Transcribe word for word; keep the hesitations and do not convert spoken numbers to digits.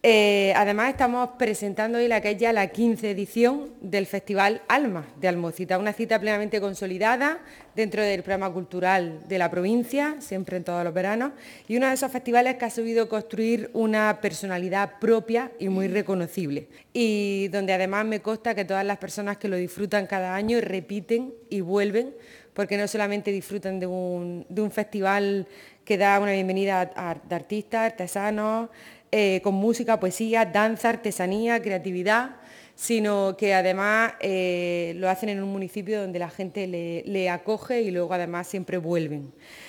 Eh, además, estamos presentando hoy la que es ya la quince edición del Festival Alma de Almocita, una cita plenamente consolidada dentro del programa cultural de la provincia, siempre en todos los veranos, y uno de esos festivales que ha sabido construir una personalidad propia y muy reconocible, y donde además me consta que todas las personas que lo disfrutan cada año repiten y vuelven, porque no solamente disfrutan de un, de un festival que da una bienvenida a, a, de artistas, artesanos, eh, con música, poesía, danza, artesanía, creatividad, sino que además eh, lo hacen en un municipio donde la gente le, le acoge y luego además siempre vuelven.